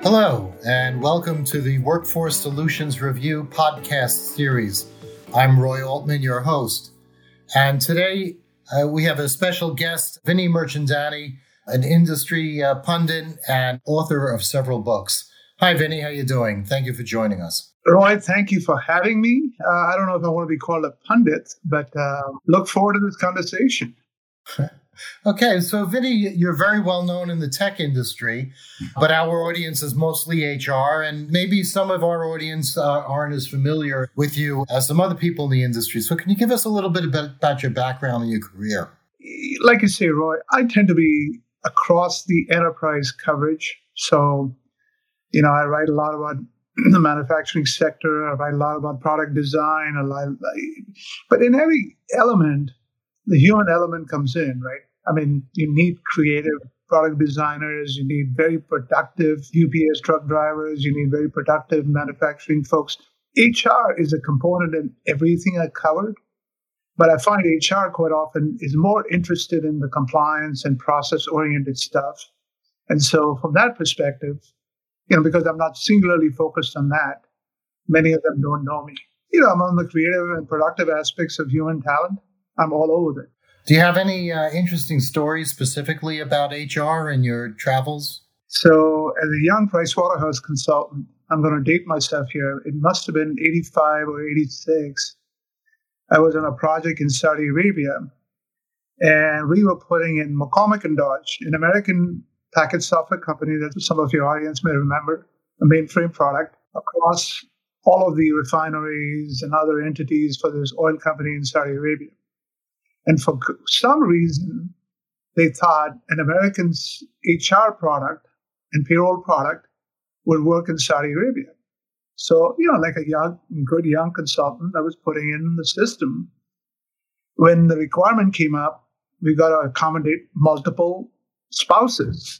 Hello, and welcome to the Workforce Solutions Review podcast series. I'm Roy Altman, your host. And today we have a special guest, Vinny Mirchandani, an industry pundit and author of several books. Hi, Vinny. How you doing? Thank you for joining us. Roy, thank you for having me. I don't know if I want to be called a pundit, but look forward to this conversation. Okay, so Vinny, you're very well known in the tech industry, but our audience is mostly HR, and maybe some of our audience aren't as familiar with you as some other people in the industry. So can you give us a little bit about your background and your career? Like you say, Roy, I tend to be across the enterprise coverage. So, I write a lot about the manufacturing sector. I write a lot about product design, but in every element, the human element comes in, right? I mean, you need creative product designers, you need very productive UPS truck drivers, you need very productive manufacturing folks. HR is a component in everything I covered, but I find HR quite often is more interested in the compliance and process-oriented stuff. And so from that perspective, because I'm not singularly focused on that, many of them don't know me. I'm on the creative and productive aspects of human talent. I'm all over it. Do you have any interesting stories specifically about HR and your travels? So as a young Pricewaterhouse consultant, I'm going to date myself here. It must have been 85 or 86. I was on a project in Saudi Arabia, and we were putting in McCormick & Dodge, an American package software company that some of your audience may remember, a mainframe product, across all of the refineries and other entities for this oil company in Saudi Arabia. And for some reason, they thought an American's HR product and payroll product would work in Saudi Arabia. So, like a good young consultant, I was putting in the system. When the requirement came up, we got to accommodate multiple spouses.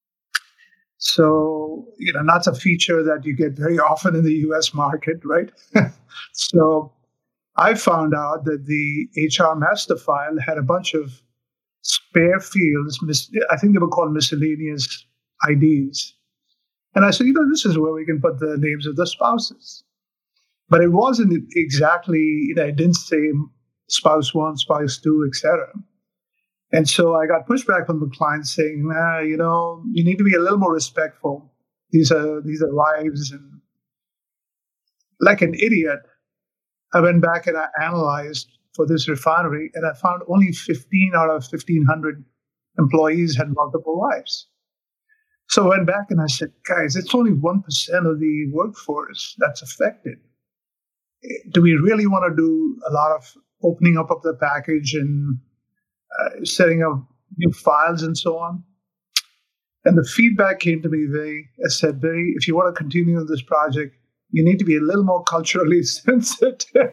So, that's a feature that you get very often in the U.S. market, right? So I found out that the HR master file had a bunch of spare fields. I think they were called miscellaneous IDs. And I said, this is where we can put the names of the spouses. But it wasn't exactly, it didn't say spouse one, spouse two, etc. And so I got pushback from the client saying, you need to be a little more respectful. These are wives. And like an idiot, I went back and I analyzed for this refinery, and I found only 15 out of 1,500 employees had multiple wives. So I went back and I said, guys, it's only 1% of the workforce that's affected. Do we really want to do a lot of opening up of the package and setting up new files and so on? And the feedback came to me, I said, if you want to continue on this project, you need to be a little more culturally sensitive.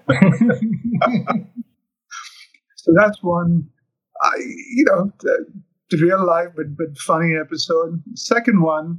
So that's one, the real life but funny episode. Second one,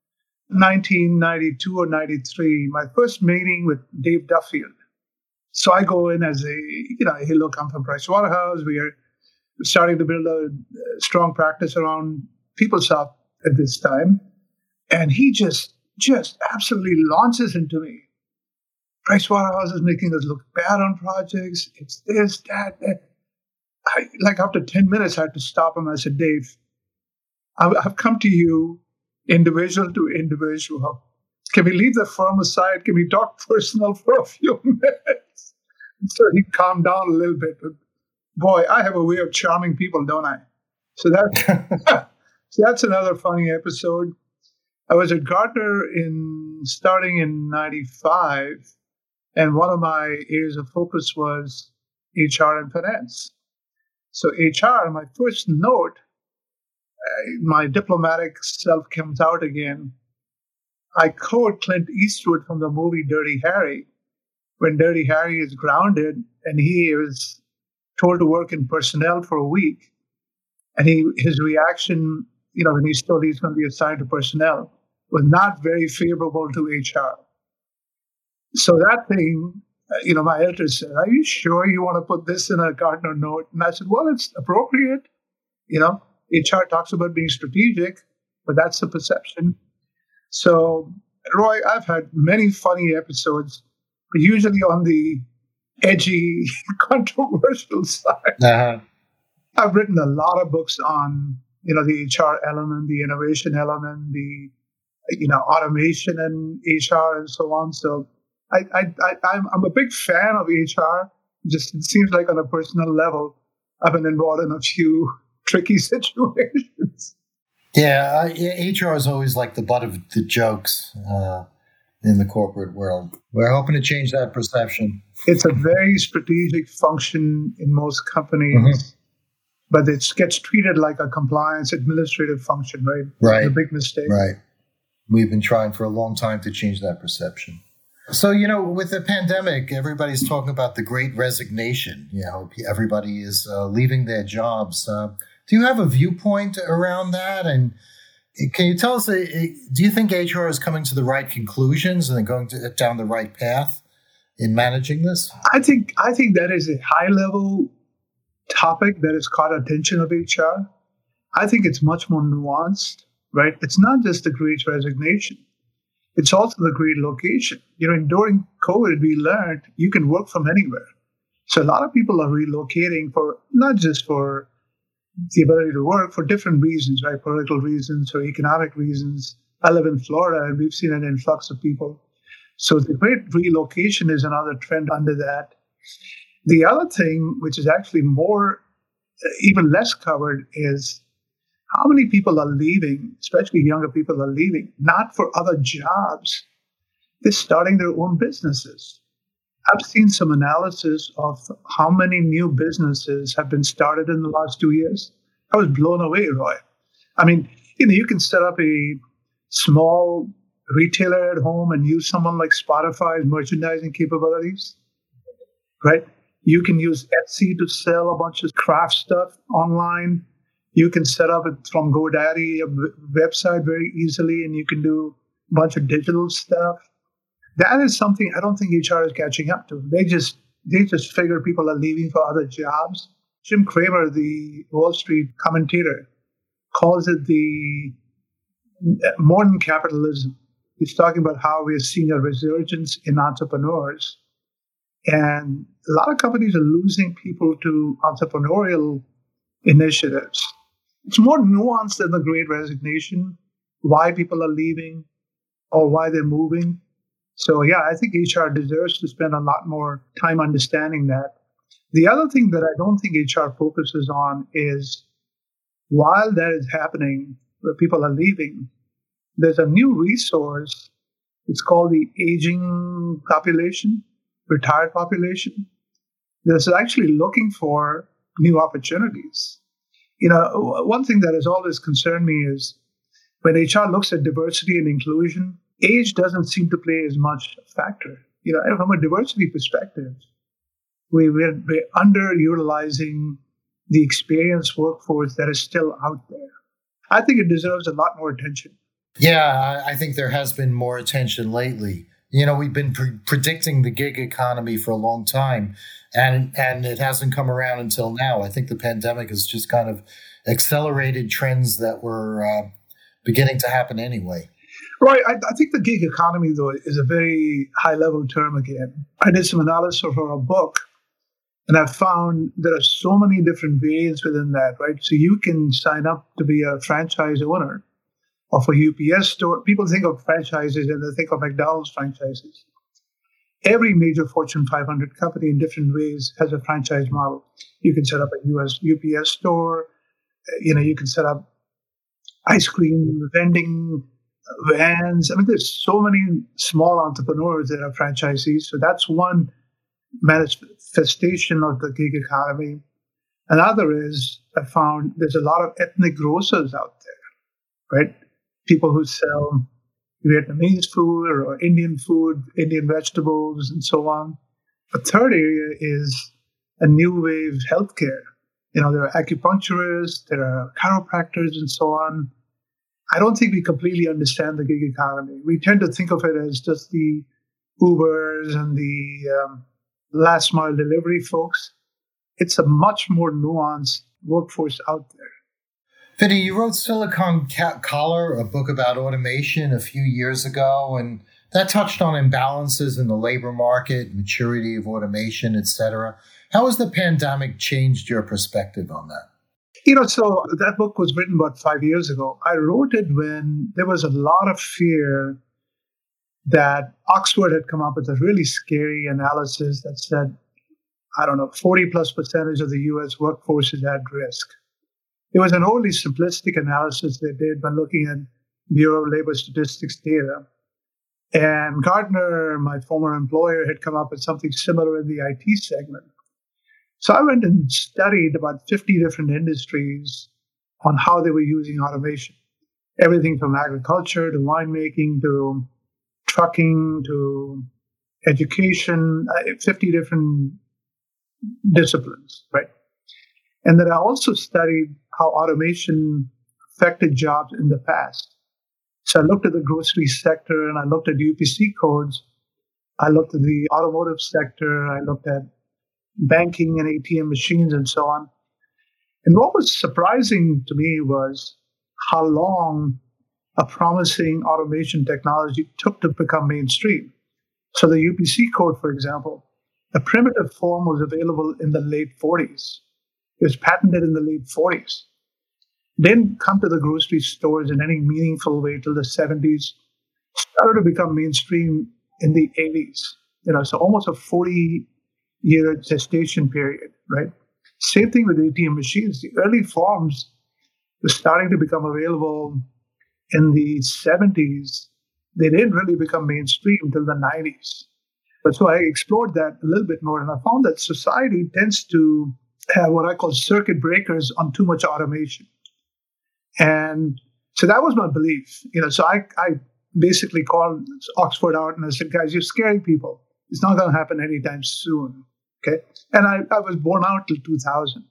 1992 or 93, my first meeting with Dave Duffield. So I go in as hey, look, I'm from Pricewaterhouse. We are starting to build a strong practice around PeopleSoft at this time. And he just absolutely launches into me. Pricewaterhouse is making us look bad on projects. It's this, that. After 10 minutes, I had to stop him. I said, Dave, I've come to you individual to individual. Can we leave the firm aside? Can we talk personal for a few minutes? And so he calmed down a little bit. But boy, I have a way of charming people, don't I? So that's another funny episode. I was at Gartner starting in 95, and one of my areas of focus was HR and finance. So HR, my first note, my diplomatic self comes out again. I quote Clint Eastwood from the movie Dirty Harry, when Dirty Harry is grounded and he is told to work in personnel for a week. And his reaction, when he's told he's going to be assigned to personnel, was not very favorable to HR. So that thing, my editor said, are you sure you want to put this in a Gartner note? And I said, well, it's appropriate. HR talks about being strategic, but that's the perception. So, Roy, I've had many funny episodes, but usually on the edgy, controversial side. Uh-huh. I've written a lot of books on, the HR element, the innovation element, the, automation and HR and so on. So I'm a big fan of HR. Just it seems like on a personal level, I've been involved in a few tricky situations. Yeah, HR is always like the butt of the jokes in the corporate world. We're hoping to change that perception. It's a very strategic function in most companies, but it gets treated like a compliance administrative function, right? Right. It's a big mistake. Right. We've been trying for a long time to change that perception. So, with the pandemic, everybody's talking about the great resignation. Everybody is leaving their jobs. Do you have a viewpoint around that? And can you tell us, do you think HR is coming to the right conclusions and going down the right path in managing this? I think that is a high-level topic that has caught attention of HR. I think it's much more nuanced, right? It's not just the great resignation. It's also the great location. During COVID, we learned you can work from anywhere. So a lot of people are relocating for not just for the ability to work, for different reasons, right? Political reasons or economic reasons. I live in Florida and we've seen an influx of people. So the great relocation is another trend under that. The other thing, which is actually even less covered, is how many people are leaving, especially younger people are leaving, not for other jobs. They're starting their own businesses. I've seen some analysis of how many new businesses have been started in the last 2 years. I was blown away, Roy. I mean, you can set up a small retailer at home and use someone like Spotify's merchandising capabilities, right? You can use Etsy to sell a bunch of craft stuff online. You can set up it from GoDaddy, a website, very easily, and you can do a bunch of digital stuff. That is something I don't think HR is catching up to. They just figure people are leaving for other jobs. Jim Cramer, the Wall Street commentator, calls it the modern capitalism. He's talking about how we're seeing a resurgence in entrepreneurs. And a lot of companies are losing people to entrepreneurial initiatives. It's more nuanced than the great resignation, why people are leaving or why they're moving. So, yeah, I think HR deserves to spend a lot more time understanding that. The other thing that I don't think HR focuses on is while that is happening, where people are leaving, there's a new resource. It's called the aging population, retired population. That's actually looking for new opportunities. One thing that has always concerned me is when HR looks at diversity and inclusion, age doesn't seem to play as much a factor. From a diversity perspective, we're underutilizing the experienced workforce that is still out there. I think it deserves a lot more attention. Yeah, I think there has been more attention lately. We've been predicting the gig economy for a long time, and it hasn't come around until now. I think the pandemic has just kind of accelerated trends that were beginning to happen anyway. Right. I think the gig economy, though, is a very high-level term again. I did some analysis for a book, and I found there are so many different variants within that, right? So you can sign up to be a franchise owner of a UPS store. People think of franchises and they think of McDonald's franchises. Every major Fortune 500 company in different ways has a franchise model. You can set up a UPS store. You can set up ice cream vending vans. I mean, there's so many small entrepreneurs that are franchisees. So that's one manifestation of the gig economy. Another is I found there's a lot of ethnic grocers out there, right? People who sell Vietnamese food or Indian food, Indian vegetables, and so on. A third area is a new wave healthcare. There are acupuncturists, there are chiropractors, and so on. I don't think we completely understand the gig economy. We tend to think of it as just the Ubers and the last mile delivery folks. It's a much more nuanced workforce out there. Vinny, you wrote Silicon Collar, a book about automation a few years ago, and that touched on imbalances in the labor market, maturity of automation, et cetera. How has the pandemic changed your perspective on that? So that book was written about 5 years ago. I wrote it when there was a lot of fear that Oxford had come up with a really scary analysis that said, 40+% of the US workforce is at risk. It was an wholly simplistic analysis they did by looking at Bureau of Labor Statistics data. And Gartner, my former employer, had come up with something similar in the IT segment. So I went and studied about 50 different industries on how they were using automation. Everything from agriculture to winemaking to trucking to education, 50 different disciplines, right? And then I also studied how automation affected jobs in the past. So I looked at the grocery sector and I looked at UPC codes. I looked at the automotive sector. I looked at banking and ATM machines and so on. And what was surprising to me was how long a promising automation technology took to become mainstream. So the UPC code, for example, a primitive form was available in the late 40s. It was patented in the late 40s. Didn't come to the grocery stores in any meaningful way till the 70s. Started to become mainstream in the 80s. So almost a 40-year gestation period, right? Same thing with ATM machines. The early forms were starting to become available in the 70s. They didn't really become mainstream until the 90s. But so I explored that a little bit more, and I found that society tends to have what I call circuit breakers on too much automation. And so that was my belief. So I basically called Oxford out and I said, guys, you're scaring people. It's not going to happen anytime soon. Okay. And I was born out till 2000.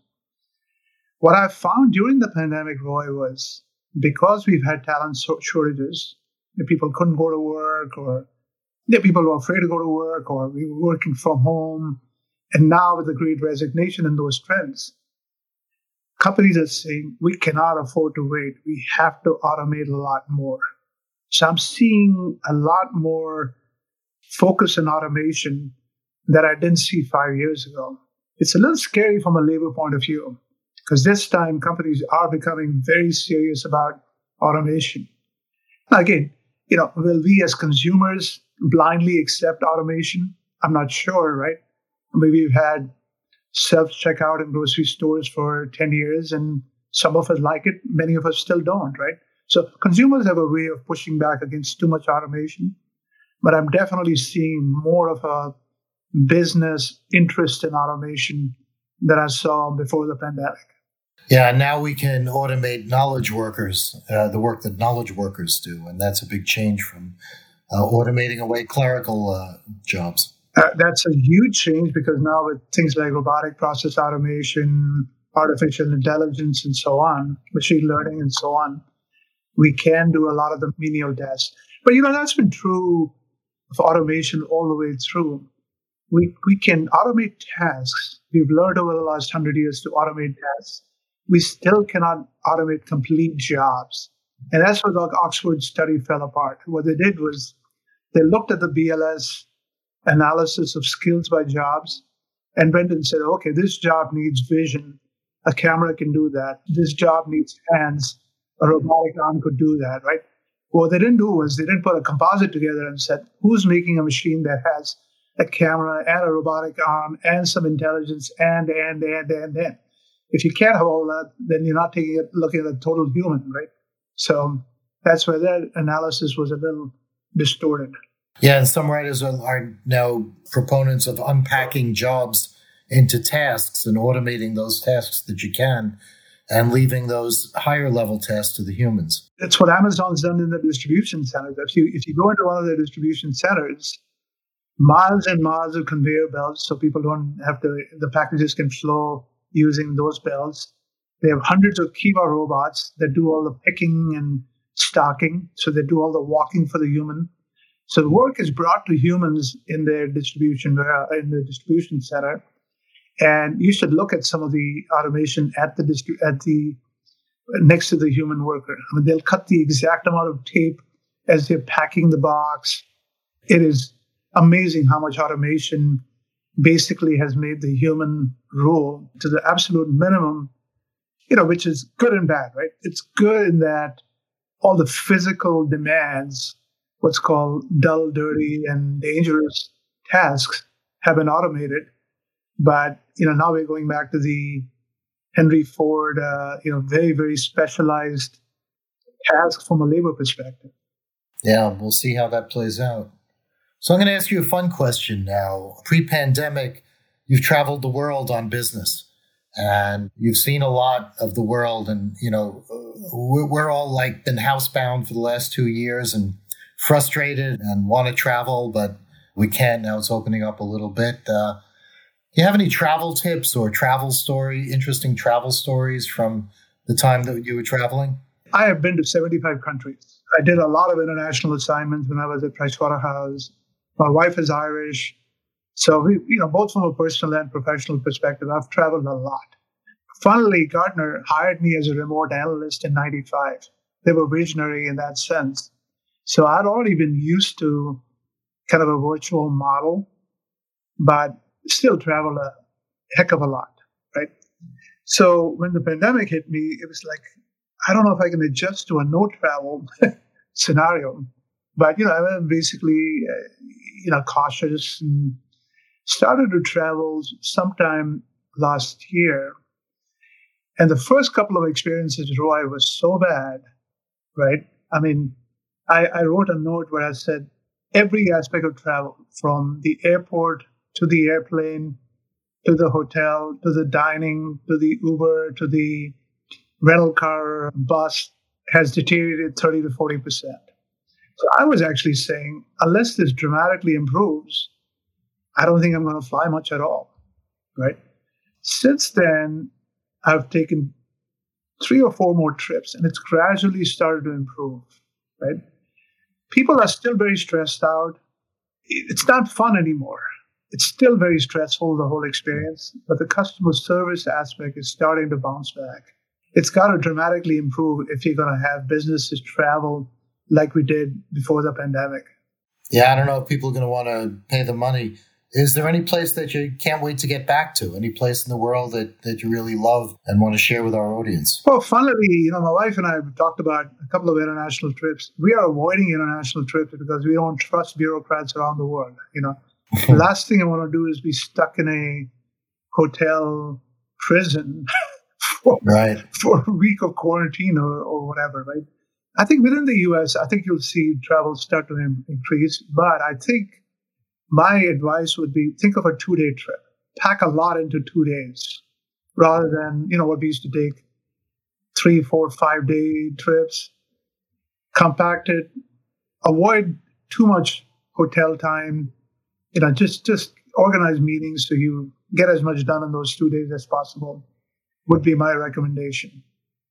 What I found during the pandemic, Roy, was because we've had talent shortages, people couldn't go to work, or people were afraid to go to work, or we were working from home. And now with the great resignation and those trends, companies are saying, we cannot afford to wait. We have to automate a lot more. So I'm seeing a lot more focus on automation that I didn't see 5 years ago. It's a little scary from a labor point of view, because this time companies are becoming very serious about automation. Now, again, will we as consumers blindly accept automation? I'm not sure, right? Maybe we've had self-checkout in grocery stores for 10 years, and some of us like it, many of us still don't, right? So consumers have a way of pushing back against too much automation, but I'm definitely seeing more of a business interest in automation than I saw before the pandemic. Yeah, now we can automate knowledge workers, the work that knowledge workers do, and that's a big change from automating away clerical jobs. That's a huge change, because now with things like robotic process automation, artificial intelligence, and so on, machine learning, and so on, we can do a lot of the menial tasks. But that's been true of automation all the way through. We can automate tasks. We've learned over the last 100 years to automate tasks. We still cannot automate complete jobs. And that's where the Oxford study fell apart. What they did was they looked at the BLS analysis of skills by jobs and went and said, okay, this job needs vision. A camera can do that. This job needs hands. A robotic arm could do that, right? What they didn't do was they didn't put a composite together and said, who's making a machine that has a camera and a robotic arm and some intelligence and. If you can't have all that, then you're not looking at a total human, right? So that's where that analysis was a little distorted. Yeah, and some writers are now proponents of unpacking jobs into tasks and automating those tasks that you can and leaving those higher level tasks to the humans. That's what Amazon's done in the distribution centers. If you go into one of their distribution centers, miles and miles of conveyor belts, so people don't have the packages can flow using those belts. They have hundreds of Kiva robots that do all the picking and stocking, so they do all the walking for the human. So the work is brought to humans in their distribution center, and you should look at some of the automation at the next to the human worker. I mean, they'll cut the exact amount of tape as they're packing the box. It is amazing how much automation basically has made the human role to the absolute minimum, which is good and bad, right? It's good in that all the physical demands, what's called dull, dirty, and dangerous tasks have been automated. But, now we're going back to the Henry Ford, very, very specialized task from a labor perspective. Yeah, we'll see how that plays out. So I'm going to ask you a fun question now. Pre-pandemic, you've traveled the world on business and you've seen a lot of the world. And, we're all been housebound for the last 2 years and frustrated and want to travel, but we can't. Now it's opening up a little bit. Do you have any travel tips or interesting travel stories from the time that you were traveling? I have been to 75 countries. I did a lot of international assignments when I was at Pricewaterhouse. My wife is Irish. So, we, both from a personal and professional perspective, I've traveled a lot. Finally, Gartner hired me as a remote analyst in 95. They were visionary in that sense. So I'd already been used to kind of a virtual model, but still traveled a heck of a lot, right? So when the pandemic hit me, it was like, I don't know if I can adjust to a no travel scenario. But, I was basically, cautious and started to travel sometime last year. And the first couple of experiences, Roy, was so bad, right? I mean, I wrote a note where I said every aspect of travel, from the airport to the airplane, to the hotel, to the dining, to the Uber, to the rental car, bus, has deteriorated 30 to 40%. So I was actually saying, unless this dramatically improves, I don't think I'm going to fly much at all, right? Since then, I've taken 3 or 4 more trips, and it's gradually started to improve, right? People are still very stressed out. It's not fun anymore. It's still very stressful, the whole experience, but the customer service aspect is starting to bounce back. It's got to dramatically improve if you're going to have businesses travel like we did before the pandemic. Yeah, I don't know if people are going to want to pay the money. Is there any place that you can't wait to get back to? Any place in the world that you really love and want to share with our audience? Well, funnily, my wife and I have talked about a couple of international trips. We are avoiding international trips because we don't trust bureaucrats around the world. The last thing I want to do is be stuck in a hotel prison for a week of quarantine or whatever, right? I think within the U.S., I think you'll see travel start to increase. But I think my advice would be think of a 2-day trip. Pack a lot into 2 days rather than, what we used to take 3, 4, 5-day trips. Compact it. Avoid too much hotel time. Just organize meetings so you get as much done in those 2 days as possible would be my recommendation.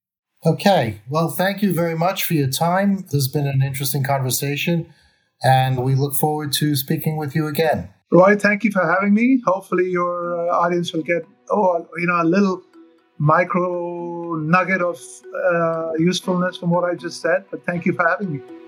Okay. Well, thank you very much for your time. This has been an interesting conversation, and we look forward to speaking with you again. Roy, thank you for having me. Hopefully your audience will get, a little micro nugget of usefulness from what I just said. But thank you for having me.